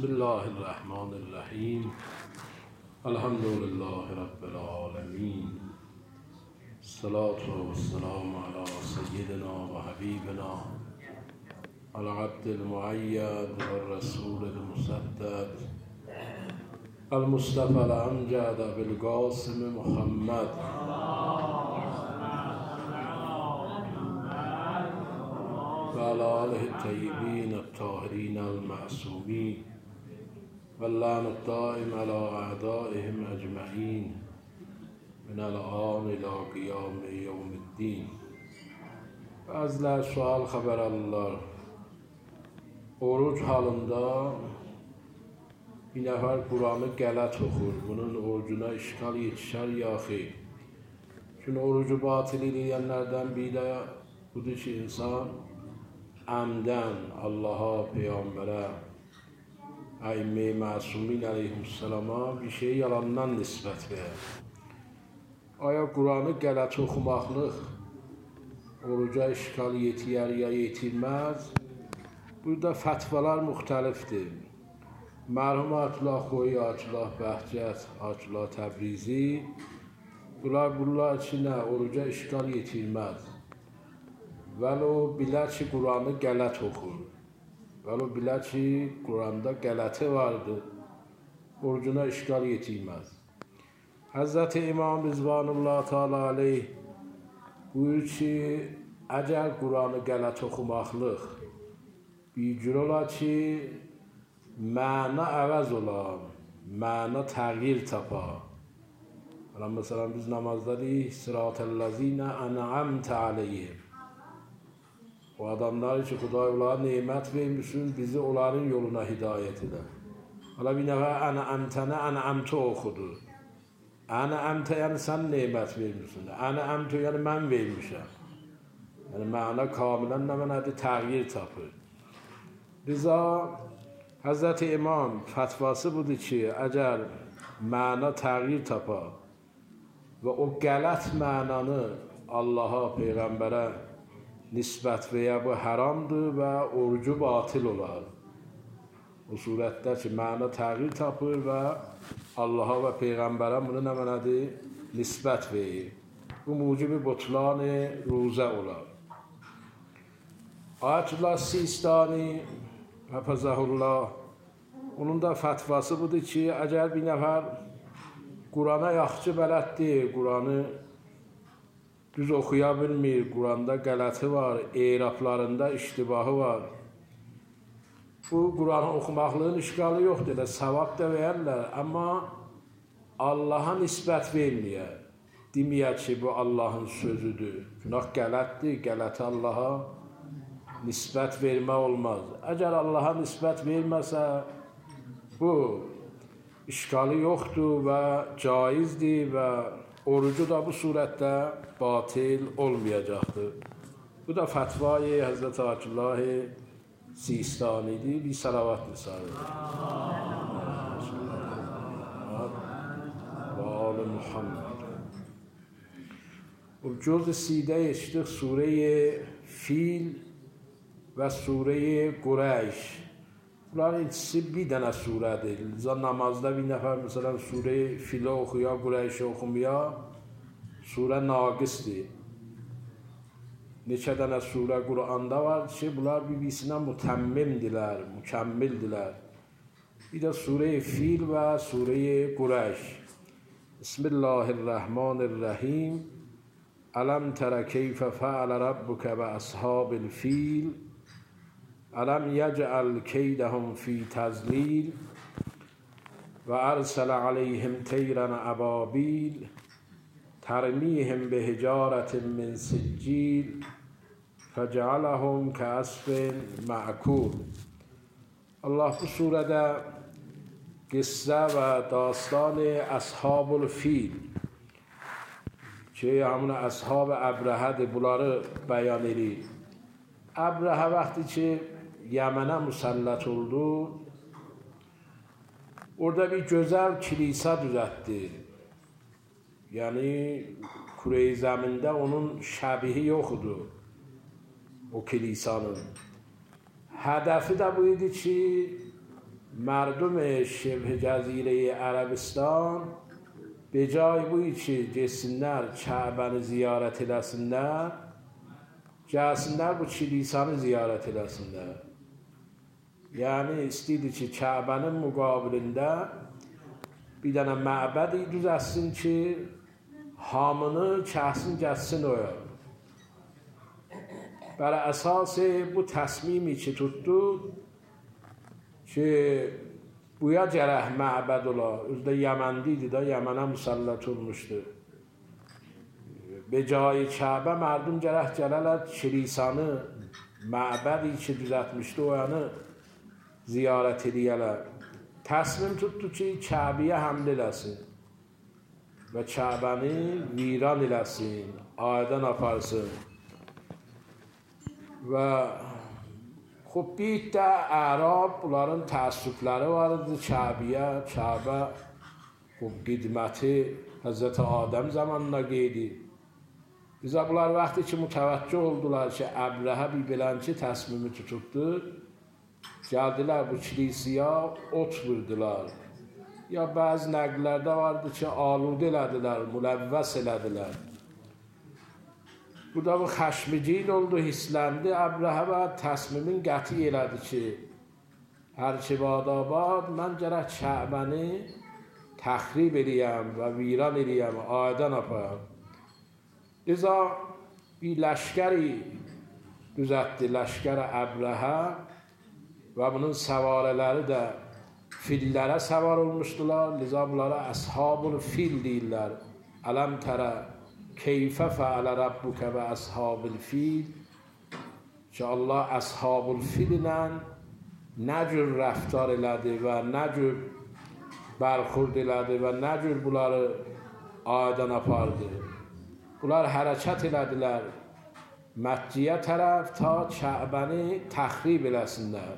بسم الله الرحمن الرحیم. الحمد لله رب العالمین. الصلاة والسلام على سیدنا و حبیبنا العبد المؤید والرسول المسدد المصطفى الامجد بالقاسم محمد وعلى آله الطيبين الطاهرين المعصومين واللعن الدائم على أعدائهم أجمعين من الآن إلى قيام يوم الدين. Bazılar sual haber alırlar. Oruç halında bir nefer Kur'an'ı gələt oxur. Bunun orucuna işgal yetişər ya xeyr. Çünkü orucu batıl edənlərdən bir de budur ki, insan əmdən Allah'a, Peyğəmbərə, Əimmə-i Məsumin əleyhissalama bir şey yalandan nisbət verir. Aya Kur'an'ı gələt oxumaqlıq oruca işgal yetiyər ya yetirməz? Burada fətvalar müxtəlifdir. Mərhum Ayətullah Xoyi, Ayətullah Bəhcət, Ayətullah Təbrizi bunlar ki, nə, oruca işgal yetirməz. Vəlo bilər ki, Kur'an'ı gələt oxur. Vəlo bilər ki, Kur'an'da gələti vardır. Orucuna işgal yetirməz. Həzrəti İmam Rizvanullah Teala aleyh buyur ki, əgər Kur'an'ı gələt oxumaqlıq bir cür ola ki, məna əvəz ola, məna təğyir tapa. Məsələn, biz namazda deyik, Sıratəl-ləzinə ənə'əmtə aleyhim. O adamlar ki, Xuday onlara nemət vermişsin, bizi onların yoluna hidayət edər. Hala bir nəfər ənə'əmtənə ənə'əmtə oxudu. Ənə'əmtə yəni sən nemət vermişsin. Ənə'əmtə yəni mən vermişəm. Yəni məna kamilən nə mənədir? Təğyir tapır. Liza Həzrəti İmam fətvası budur ki, əgər məna təğyir tapar və o qələt mənanı Allaha, Peyğəmbərə nisbət veya bu haramdır və orucu batıl olar. O surətdə ki, məna təğyir tapır və Allaha və Peyğəmbərə bunu nə mənədir? Nisbət verir. Bu mucibi butlan ruzə olar. Ayətullah Sistani Həfəzəhullah, onun da fətvası budur ki, əgər bir nəfər Kur'an'a yaxşı bələddir, Kur'an'ı düz oxuya bilmir, Kur'an'da gələti var, eyraflarında iştibahı var. Bu Kur'an'ı oxumaqlığın işgalı yoxdur, elə savab da verərlər, amma Allah'a nisbət verməyər. Deməyər ki, bu Allah'ın sözüdür. Günah gələtdir, gələti Allah'a nisbət vermə olmaz. Əgər Allah'a nisbət verməsə, bu işgalı yoxdur və caizdir və orucu da bu surətdə batil olmayacaqdır. Bu da fətvayı Həzrət Ayətullah Sistanidir. Bir salavat misalıdır. Və al-i Muhammed. Bu cüz-i sidə eşitdik Sure-i Fil və Sure-i Qureyş. Bunların ikisi bir dənə surədir. Namazda bir nəfər məsələn Sure-i Filə oxuya, Qureyşi oxumaya surə naqisdir. Neçə dənə surə Qur'anda var ki, bunlar bir-birisinə mütəmmimdilər, mükəmmildilər. Bir də Sure-i Fil və Sure-i Qureyş. Bismillahirrahmanirrahim. Ələm tərə keyfə fəalə rabbuka və əshabil fil. Ələm yəcəl keydəhum fi təzlil. Və ərsələ aleyhim teyrən əbabil. Tərmihim bihicarətin min siccil. Fəcələhum kəəsfin mə'kul. Allah bu surədə qissə və dastان əshabul fil ki, hamın əshab Əbrəhədir, bunları bəyan edir. Əbrəhə vaxtı ki, Yəmənə müsəllət oldu, orada bir gözəl kilisa düzəltdi. Yəni, Kure-i zəmində onun şəbihi yoxdur, o kilisanın. Hədəfi də bu idi ki, merdum şebh cazire Arabistan be jay bu ki gelsinlər Kəbəni ziyarət eləsinlər, gəlsinlər bu kilisanı ziyarət eləsinlər. Yəni istəyirdi ki, Kəbənin müqabilində bir dənə məbədi düzəlsin ki, hamını kəsin gəlsin oya. Bər əsas bu təsmimi ki tutdu ki, buya gərək məbəd ola. Özdə Yəməndi idi da, Yəmənə müsəllət olmuşdu. Be jay Kəbə mərdum gərək gələlər kilisanı, məbədi ki düzəltmişdi oyanı ziyarət ediyələr. Təsmim tutdu ki, Kəbəyə həmlə eləsin və Kəbəni viran eləsin, aydan aparsın. Və xub bir də ərab bunların təəssüfləri var idi Kəbəyə. Kəbə xub qidməti Həzrət Adəm zamanına qeydi. Bizə bunlar vaxtı ki mütəvəccüh oldular ki, Əbrəhə bir belənki təsmimi tutubdu. Gəldilər bu kilisaya ot vurdular. Ya bəzi nəqlərdə vardı ki, aludə elədilər, müləvvəs elədilər. Bu da bu xəşmigin oldu, hissləndi. Əbrəhə və təsmimin qəti elədi ki, hər ki badabad, mən gərək Kəbəni təxrib eləyəm və viran eləyəm, aydan apayam. Liza bir ləşkəri düzəltdi, ləşkər Əbrəhə və bunun səvarələri də fillərə səvar olmuşdular. Liza bunlara əshabul fil deyirlər. Ələm tərə keyfə fəalə rabbukə və əshabil fil ki, Allah əshabul fil ilə nə cür rəftar elədi və nə cür bərxurd elədi və nə cür bunları aydan apardı. Bunlar hərəkət elədilər Məkkiyə tərəf ta Kəbəni təxrib eləsinlər.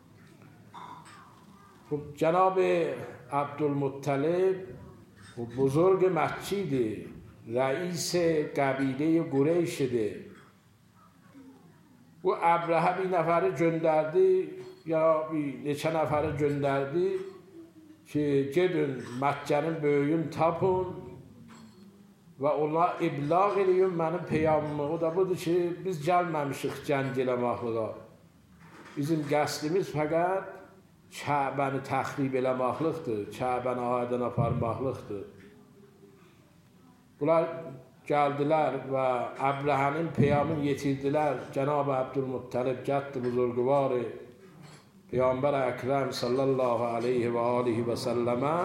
جناب عبدالمطلب بزرگ مکیده، رئیس قبیله قریشده. Bu Əbrəhə bir nəfəri göndərdi, ya bir neçə nəfəri göndərdi ki, gedin Məkkənin böyüyün tapın və ona iblağ eləyin mənim peyamımı. O da budur ki, biz gəlməmişik cəng eləməklığa. Bizim qəsdimiz fəqət Kəbəni təxrib eləməklıqdır, Kəbəni aydan aparmaqlıqdır. Bunlar gəldilər və Əbrəhənin peyamını yetirdilər. Cənab-ı Abdülmuttalib cədd-i buzurgvar Peyğəmbər Əkrəm sallallahu aleyhi və alihi və səlləmə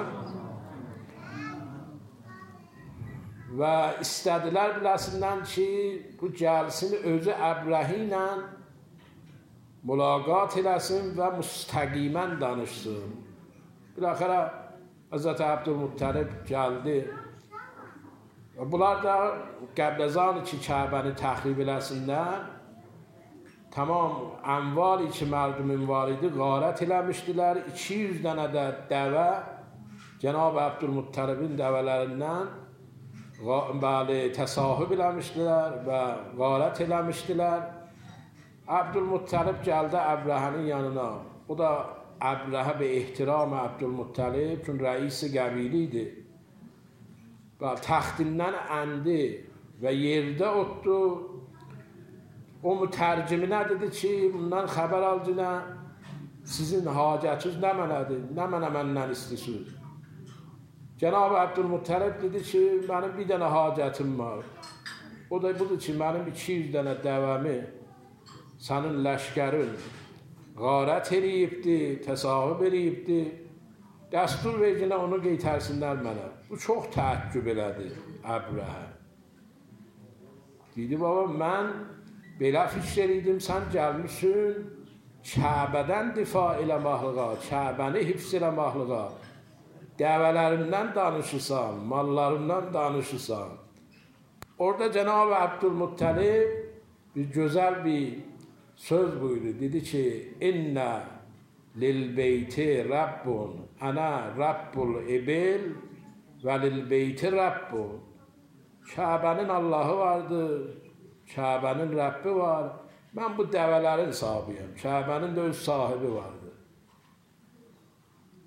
və istədilər biləsindən ki, bu gəlsin özü Əbrəhi ilə mülaqat eləsin və müstəqimən danışsın. Biləxərə Həzrət Abdülmuttalib gəldi. Bunlar da qəbləzani ki, Kəbəni təxrib eləsinlər, tamam əmvali ki, mərdumin var idi, qarət eləmişdilər. 200 dənə də dəvə Cənab-ı Abdülmuttalibin dəvələrindən təsahüb eləmişdilər və qarət eləmişdilər. Abdülmuttalib gəldi Əbrəhənin yanına. O da Əbrəhə be ehtiram Abdülmuttalib, çünkü rəisi qəbili idi. Və təxtindən əndi və yerdə otdu. O mütərciminə dedi ki, bundan xəbər alcına, sizin hacətiniz nə mənədir, nə mənə məndən istəyirsiniz? Cənab-ı Abdülmuttalib dedi ki, mənim bir dənə hacətim var. O da budur ki, mənim 200 dənə dəvəmi sənin ləşkərin qarət eləyibdi, təsahüb eləyibdi. Dəstur vercinə onu qeytərsinlər mənə. Bu çox təəccüb elədi Əbrəhə. Dedi, baba, mən belə fikir edim, sən gəlmişsin Kəbədən difa eləməklığa, Kəbəni hifz eləməklığa, dəvələrindən danışırsan, mallarından danışırsan. Orada Cənab-ı Abdülmuttalib bir gözəl bir söz buyurdu. Dedi ki, İnnə lil beyti Rabbun, ana Rabbul ibil və lil beyti Rabbun. Kəbənin Allahı vardır, Kəbənin Rəbbi var. Mən bu dəvələrin sahibiyəm, Kəbənin də öz sahibi vardır.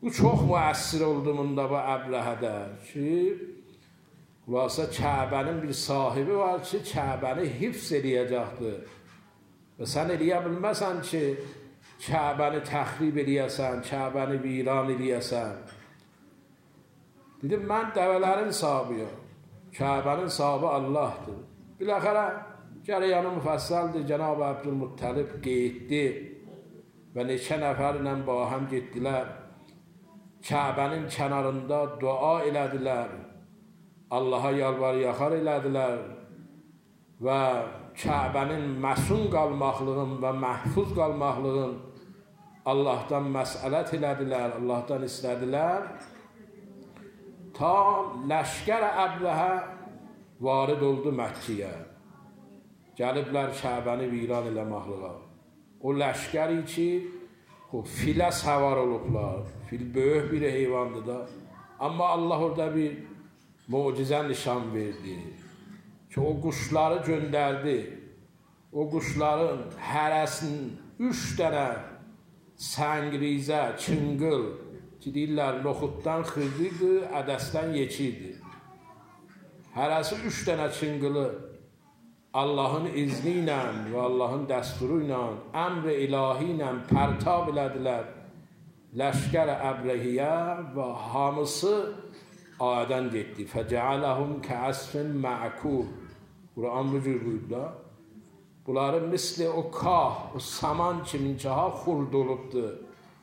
Bu çox müəssir oldu bunda bu Əbrəhədə ki, xülasə Kəbənin bir sahibi var ki, Kəbəni hifz eləyəcəkdir. Və sən eləyə bilməsən ki, Kəbəni təxrib eləyəsən, Kəbəni viran eləyəsən. Dedim, mən dəvələrin sahibiyəm. Kəbənin sahibi Allah'dır. Biləxərə, cərəyanı müfəssəldir. Cənab-ı Əbdülmuttalib qeyddi və neçə nəfərlə bahəm getdilər. Kəbənin kənarında dua elədilər. Allaha yalvar-yaxar elədilər və Kəbənin məsun qalmaqlığın və məhfuz qalmaqlığın Allahdan məsələt elədilər, Allahdan istədilər. Ta ləşkər Əbrəhə varid oldu Məkkiyə. Gəliblər Kəbəni viran eləmaqlığa. O ləşkəri ki, filə səvar olublar. Fil böyük bir heyvandır da. Amma Allah orada bir mucizə nişan verdi. Ki o quşları göndərdi. O quşların hərəsinin 3 dənə səngrizə, çıngıl ki deyirlər noxuddan xırdı, ədəsdən yekiydi. Hərəsi 3 dənə çıngılı Allahın izni ilə və Allahın dəsturu ilə, əmr-i ilahi ilə pərtab elədilər ləşkər Əbrəhiyyə və hamısı adən getdi. Fəcəaləhum kəəsfin mə'kul. Quran bu cür buyurdu da. Bunların misli o kah, o saman kiminkaha xurd olubdur.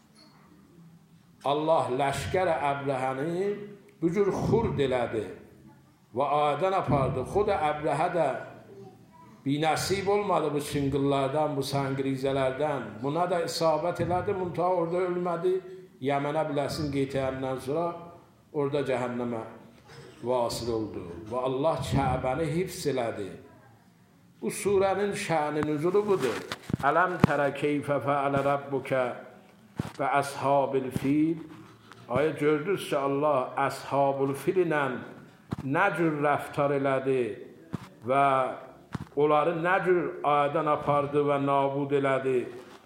Allah ləşkər Əbrəhəni bu cür xurd elədi və adən apardı. Xud Əbrəhə də binəsib olmadı bu çıngıllardan, bu səngrizələrdən. Buna da isabət elədi, muntaha orada ölmədi. Yəmənə biləsin qeytəyəndən sonra orada cəhənnəmə vasil oldu. Və Allah Kəbəni hifz elədi. Bu surənin şəni nüzulu budur. Ələm tərə keyfə fəalə rabbukə və əshabil fil. Aya gördünüz ki, Allah əshabul fil ilə nə cür rəftar elədi və onları nə cür ayədən apardı və nabud elədi.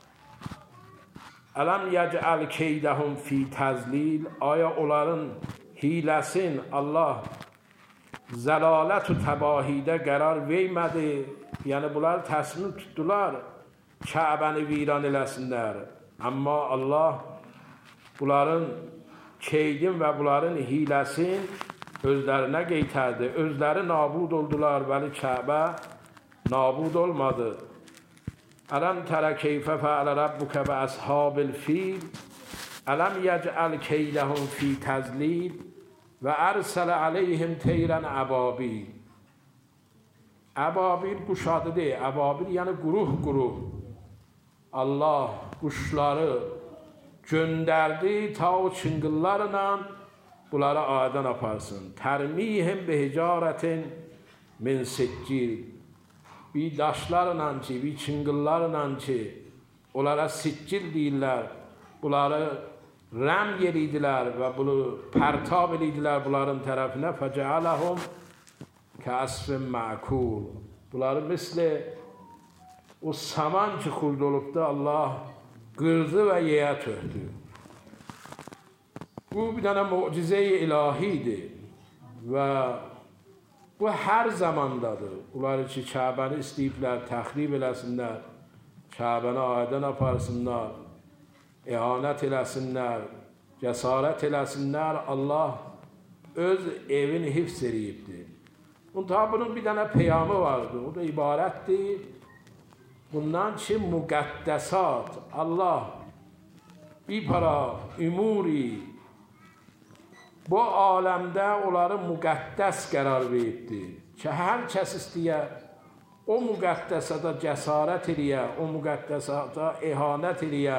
Ələm yəcəl keydəhum fi təzlil. Aya onların hiləsin Allah zəlalət-ü təbahidə qərar vermədi. Yəni bunlar təsmin tutdular Kəbəni viran eləsinlər. Amma Allah bunların keydin və bunların hiləsin özlərinə qeytərdi. Özləri nabud oldular, vəli Kəbə nabud olmadı. Ələm tərə keyfə fəalə rabbukə və əshabil fil. Ələm yəcəl keydəhum fi təzlil və ərsələ əleyhim teyrən əbabil. Əbabil quşadıdır. Əbabil yəni quruh. Allah quşları göndərdi ta o çıngıllarla bunları adən aparsın. Tərmihim bi hicarətin min siccil. Bir daşlarla ki, bir çıngıllarla ki, onlara siccil deyirlər. Bunları rəm yeriydilər və bunu pərtab ediydilər bunların tərəfinə. Fəcəaləhum kəəsfin mə'kul. Bunları misli o saman ki xurd olubdu, Allah qırdı və yeyə tökdü. Bu bir dənə mucize-i ilahidir və bu hər zamandadır. Bunlar ki Kəbəni istəyiblər, təxrib eləsinlər, Kəbəni adən aparsınlar, ihanət eləsinlər, cəsarət eləsinlər. Allah öz evini hifz eləyibdir. Bunun bir dənə peyamı vardı. O da ibarətdir bundan ki müqəddəsat. Allah bir para ümuri bu aləmdə onları müqəddəs qərar veribdir. Ki hər kəs istəyər o müqəddəsata cəsarət eləyə, o müqəddəsata ihanət eləyə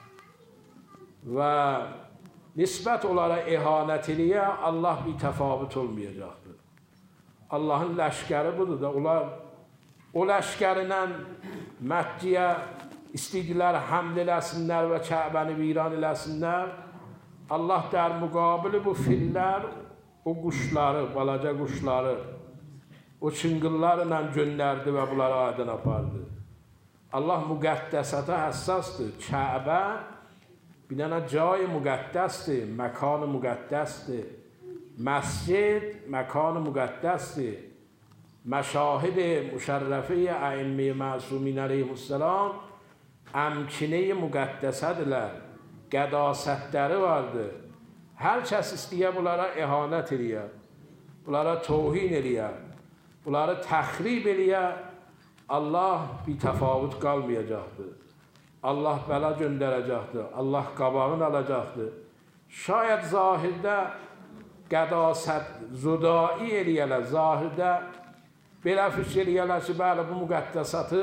və nisbət onlara ihanət eləyə, Allah bir təfavüt olmayacaqdır. Allahın ləşkəri budur da, onlar o ləşkərinə Məkkiyə istədilər həml eləsinlər və Kəbəni viran eləsinlər. Allah dər müqabili bu fillər, o quşları, balaca quşları, o çıngıllarla göndərdi və bunları adən apardı. Allah müqəddəsata həssasdır. Kəbə bir dənə cay müqəddəsdir, məkan müqəddəsdir. Məscid məkan müqəddəsdir. Məşahid müşərrəfə əimə məsumin əleyhissalam əmkinə müqəddəsədirlər. Qədasətləri vardır. Hər kəs istəyə bunlara ihanət eləyə, bunlara tohin eləyə, bunları təxrib eləyə, Allah bir təfavüt qalmayacaqdır. Allah bəla göndərəcəkdir, Allah qabağını alacaqdır. Şayət zahirdə qədasət, zudai eləyələr, zahirdə belə fikir eləyələr ki, bəli, bu müqəddəsatı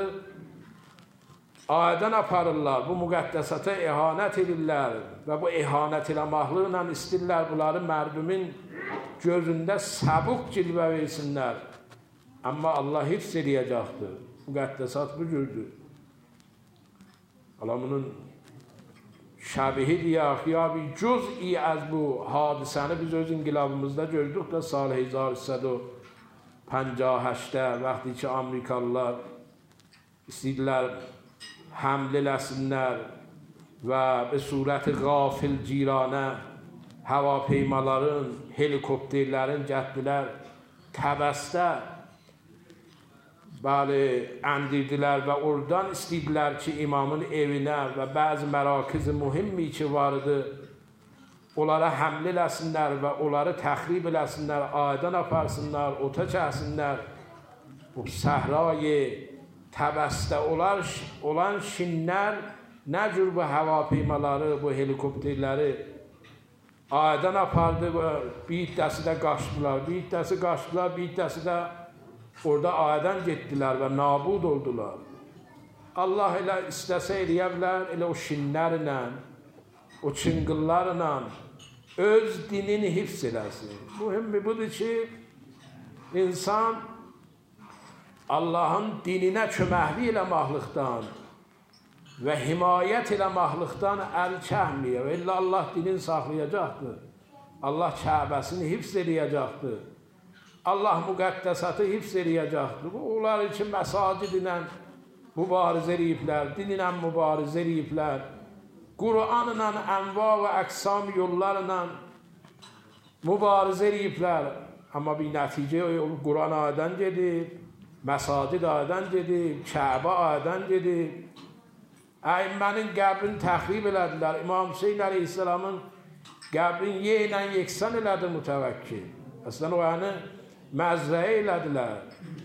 aydan aparırlar, bu müqəddəsata ihanət edirlər və bu ihanət eləməklə istəyirlər bunları mərdumin gözündə səbuq cilvə versinlər. Amma Allah hifz eləyəcəkdir. Müqəddəsat bu cürdür. Allah bunun şəbihi deyək, ya bir cüz'i az bu hadisəni biz öz inqilabımızda gördük də sal 1358-də vaxtı ki Amerikalılar istəyirlər həmlə eləsinlər və bir surəti qafil ciranə havaپیمaların, helikopterlərin gətirdilər Təbəsdə bəli, endirdilər və oradan istədilər ki, imamın evinə və bəzi mərakiz mühimmi ki vardı, onlara həmlə eləsinlər və onları təxrib eləsinlər, aydan aparsınlar, ota kəhsinlər. Bu səhrayı Təbəsdə olan şinlər nə cür bu havaپیمaları, bu helikopterləri aydan apardı və bir iddəsi də qaçdılar, bir iddəsi qaçdılar, bir iddəsi də orada aydan getdilər və nabud oldular. Allah elə istəsə eləyə bilər, elə o şinlərlə, o çıngıllarla öz dinini hifz eləsin. Mühimmi budur ki, insan Allahın dininə köməklik eləməklikdən və himayət eləməklikdən əl çəkməyə və illa Allah dinin saxlayacaqdır. Allah Kəbəsini hifz eləyəcəkdir. Allah müqəddəsatı hifz eləyəcəkdir. Onlar üçün məsacid ilə mübarizə eləyiblər, din ilə mübarizə eləyiblər. Qur'an ilə ənva və əqsam yollarla mübarizə eləyiblər. Amma bir nəticə olub, Qur'an aydan gedib, məsacid aydan gedib, Kəbə aydan gedib. Əyimmənin qəbrini təxrib elədilər. İmam Hüseyin əleyhissalamın qəbrini yenə yeksan elədi mütəvəkkil. Əslən o yəni məzrəyə elədilər.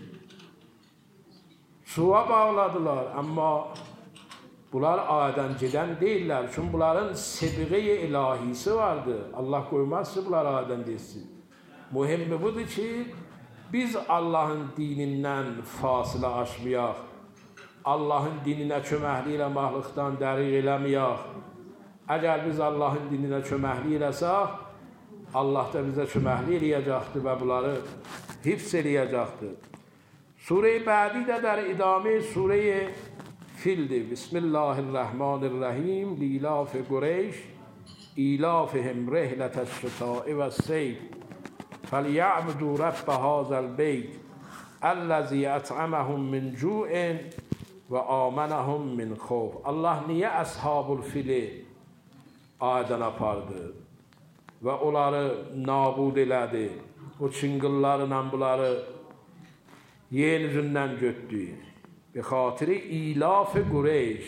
Suya bağladılar. Amma bunlar aydan gedən deyirlər. Çünki bunların səbiğə-i ilahisi vardı. Allah qoymaz ki, bunlar aydan desin. Mühimmi budur ki, biz Allahın dinindən fasilə aşmayaq. Allahın dininə köməklik eləməklikdən dəriq eləməyək. Əgər biz Allahın dininə köməklik eləsək, Allah da bizə köməklik eləyəcəkdir və bunları hifz eləyəcəkdir. Sure-i bədi də در idamə Sure-i Fildir. Bismillahirrahmanirrahim. Lilaf Qureyş İlafهم رحلة الشتاء والصيف فليعبدوا رب هذا البيت الذي أطعمهم من جوع وآمنهم من خوف. Allah niyə Əshab-ül Fili aydan apardı və onları nabud elədi? O çıngıllarla bunları yer üzündən götdü. Bi xatiri İlaf Qureyş.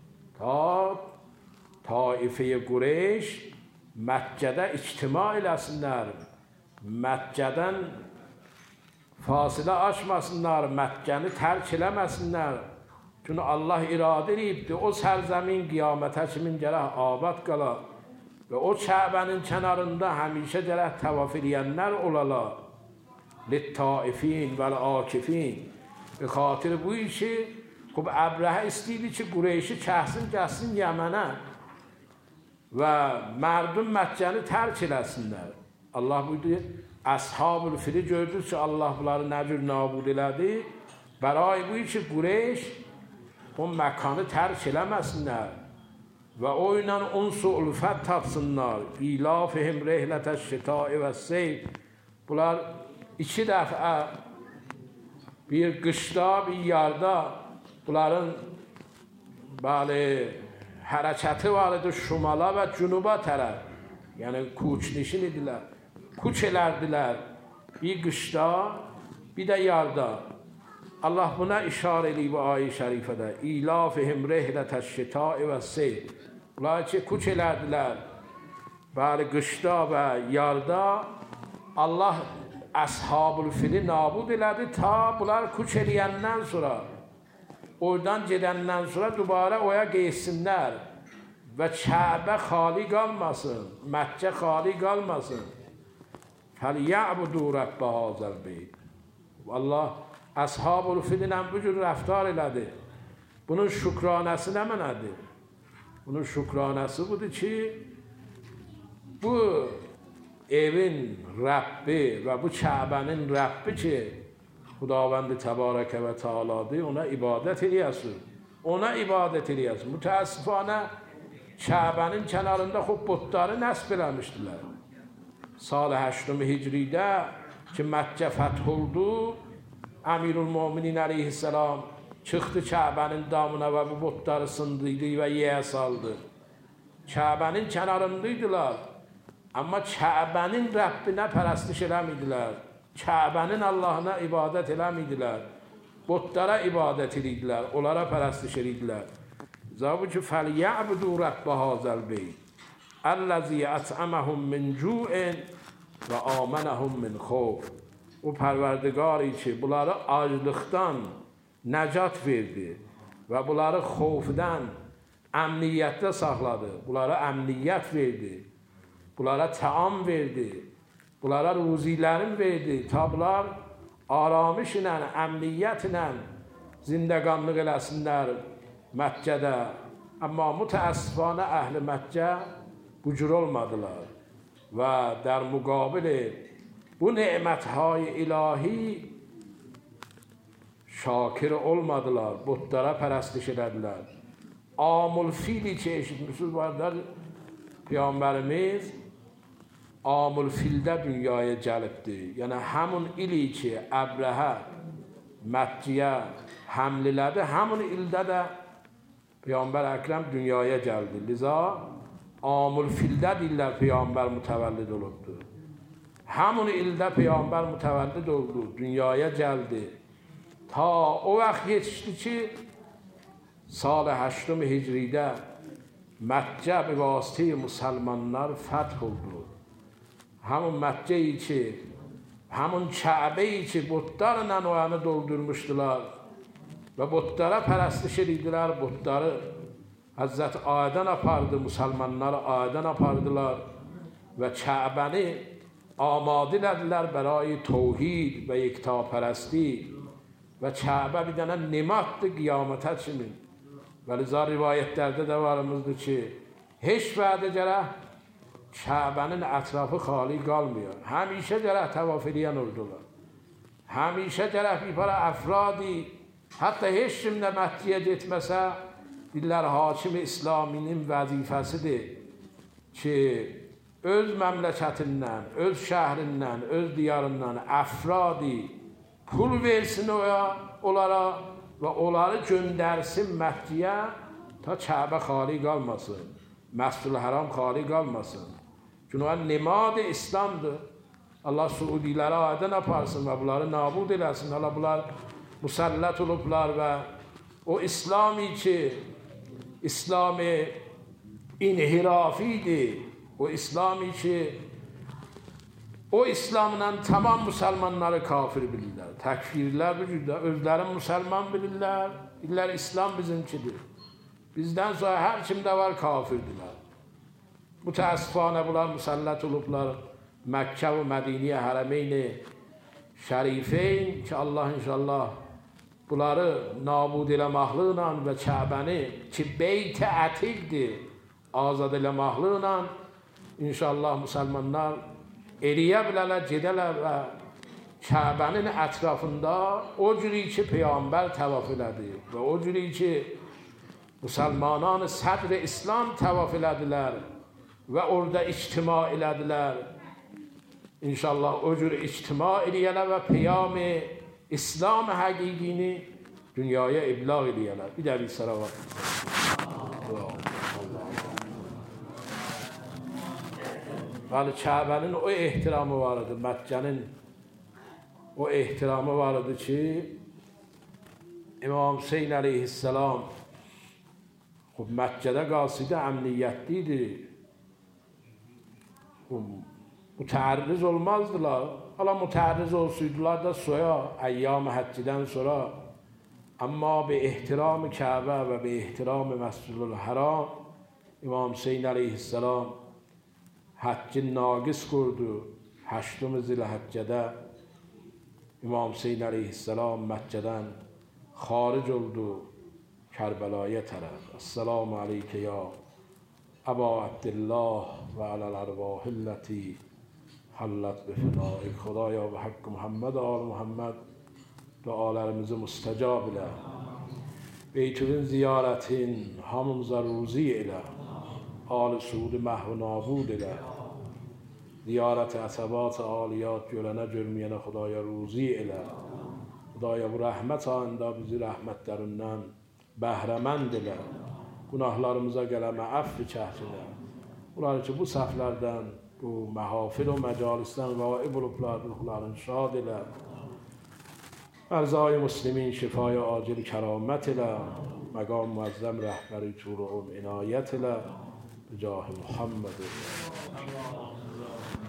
Taifə Qureyş Məkkədə ictima eləsinlər. Məkkədən fasilə aşmasınlar, Məkkəni tərk eləməsinlər. Çünki Allah iradə edibdir, o sərzəmin qiyamətə kimin gərək abad qala və o Kəbənin kənarında həmişə gərək təvaf eləyənlər olalar. Lit-taifin vəl-akifin. Bi xatir bu işi, xub Əbrəhə istəyirdi ki, Qureyşi gəlsin Yəmənə və mərdum Məkkəni tərk eləsinlər. Allah buyurdu, Əshab-ül Fili gördü ki, Allah bunları nə cür nabud elədi. Bəray bu ki, Qureyş o məkanı tərk eləməsinlər və o ilə unsu ulfət tapsınlar. İlafihim rehlətəş şitâi və seyf. Bunlar 2 dəfə bir qışda, bir yarda bunların hərəkəti var idi şimala və cünuba tərəf. Yəni kuçnişin idilər. Kuç elərdilər. Bir qışda, bir də yarda. Allah buna işarə edib bu ayə-i şərifədə. İlafihim rehlətəş-şitâi və seyf. Bunlar ki, kuç elərdilər. Bəli, qışda və yarda Allah Əshab-ül Fili nabud elədi ta bunlar kuç eləyəndən sonra, oradan gedəndən sonra dubara oya qeysinlər və Kəbə xali qalmasın, Məkkə xali qalmasın. فَلْيَعْبُدُوا رَبَّ هَذَا الْبَيْتِ. Allah Əshab-ül Fillə bu cür rəftar elədi. Bunun şükranəsi nə mənədir? Bunun şükranəsi budur ki, bu evin Rəbbi və bu Kəbənin Rəbbi ki, Xudavənd Təbarəkə və Teala'dır, ona ibadət eləyəsin. Ona ibadət eləyəsin. Mütəəssifanə Kəbənin kənarında xub butları nəsb eləmişdilər. Sal 8 Hicridə ki, Məkkə fəth oldu, Əmirülmöminin əleyhissalam çıxdı Kəbənin damına və bu butları sındırdı və yeyə saldı. Kəbənin kənarındaydılar. Amma Kəbənin Rəbbinə pərəstiş eləmidilər. Kəbənin Allahına ibadət eləmidilər. Butlara ibadət edildilər, onlara pərəstiş edildilər. Zabı ki, فَلْيَعْبُدُوا رَبَّ هَذَا الْبَيْتِ الَّذِي أَطْعَمَهُم مِّن جُوعٍ وَآمَنَهُم مِّن خَوْفٍ. O pərverdigari ki, bunları aclıqdan nəcat verdi və bunları xovdan əmniyyətdə saxladı. Bunlara əmniyyət verdi. Bunlara təam verdi. Bunlara ruzilərin verdi. Ta bunlar aramış ilə, əmniyyət ilə zindəqanlıq eləsinlər Məkkədə. Amma mütəəssifanə əhl-i Məkkə bu cür olmadılar. Və در مقابل bu nemətهای ilahi şakir olmadılar. Butlara pərəstiş elədilər. Amul fili ki eşitmişsiniz vardır. Peyğəmbərimiz Amul fildə dünyaya gəlibdir. Yəni həmin ili ki Əbrəhə Məkkiyə həml elədi, həmin ildə də Peyğəmbər Əkrəm dünyaya gəldi. Liza Amul fildə deyirlər Peyğəmbər mütəvəllid olubdur. Həmin ildə Peyğəmbər mütəvəllid oldu, dünyaya gəldi. Ta o vaxt yetişdi ki, sal 8 Hicridə Məkkə bi vasitə müsəlmanlar fəth oldu. Həmin Məkkəyi ki, həmin Kəbəyi ki, butlarla oyanı doldurmuşdular və butlara pərəstiş edildilər, butları Həzrət Adəm apardı, müsəlmanları Adəm apardılar və Kəbəni amadə elədilər برای توحید و یکتاپرستی və Kəbə bir dənə nematdır qiyamətə kimi. Və liza rivayətlərdə də varımızdır ki, heç vədə gərək Kəbənin ətrafı xali qalmıyor. Həmişə gərək təvaf edən oldular. Həmişə gərək bir para əfradi, hətta heç kim də Məkkiyə getməsə, deyirlər hakim İslaminin vəzifəsidir ki, öz məmləkətindən, öz şəhrindən, öz diyarından əfradi pul versin onlara və onları göndərsin Məkkiyə ta Kəbə xali qalmasın, Məscid-ül Həram xali qalmasın. Çünki o nemad İslamdır. Allah Suudiləri adən aparsın və bunları nabud eləsin. Hala bunlar müsəllət olublar və o İslami ki, İslami inhirafidir. O İslami ki, o İslamla tamam müsəlmanları kafir bilirlər. Təkfirlər bu cürdə, özləri müsəlman bilirlər. Bilirlər İslam bizimkidir. Bizdən sonra hər kimdə var kafirdirlər. Mütəəssifanə bunlar müsəllət olublar Məkkə və Mədiniyə hərəmeyni şərifeyn ki, Allah inşallah bunları nabud eləməklə və Kəbəni ki, beyt-i ətiqdir, azad eləməklə inşallah müsəlmanlar eləyə bilərlər, gedələr və Kəbənin ətrafında o cürü ki, Peyğəmbər təvaf elədi və o cürü ki, müsəlmanان sədr İslam təvaf elədilər və orada ictima elədilər. İnşallah o cür ictima eləyələr və peyam İslam həqiqini dünyaya iblağ eləyələr. Bir də bir salavat. Qalı Kəbənin o ehtiramı var idi, Məkkənin o ehtiramı var idi ki, İmam Hüseyin əleyhissalam Məkkədə qalsaydı əmniyyətli idi. Mütərriz olmazdılar. Hala mütərriz olsaydılar da soya, əyyam-ı həccdən sonra. Amma be ehtiram Kəbə və be ehtiram Məscidül Haram İmam Hüseyin əleyhissalam həcci naqis qurdu. 8 Zilhəccədə İmam Hüseyin əleyhissalam Məkkədən xaric oldu Kərbəlaya tərəf. Esselamu aleykə ya Əba Abdillah və aləl ərvahilləti حلت به فنائک. خدایا به حق محمد و آل محمد dualarımızı müstəcab elə. Beytülün ziyarətin hamımıza ruzi elə. Al-ı suud-u məhv nabud elə. Ziyarət-i əsəbat-ı aliyat görənə görməyənə Xudaya ruzi elə. Xudaya bu rəhmət ayında bizi rəhmətlərindən bəhrəmənd elə. Günahlarımıza qələmə əfv çəksinə. Bunlar ki bu səhvlərdən, bu məhafil و məcalisdən qaib olublar, ruhların şad elə. Ərzای muslimin şifای acil کرامت elə. مقام معظم رهبری طول عمر عنایت elə. بجاه محمد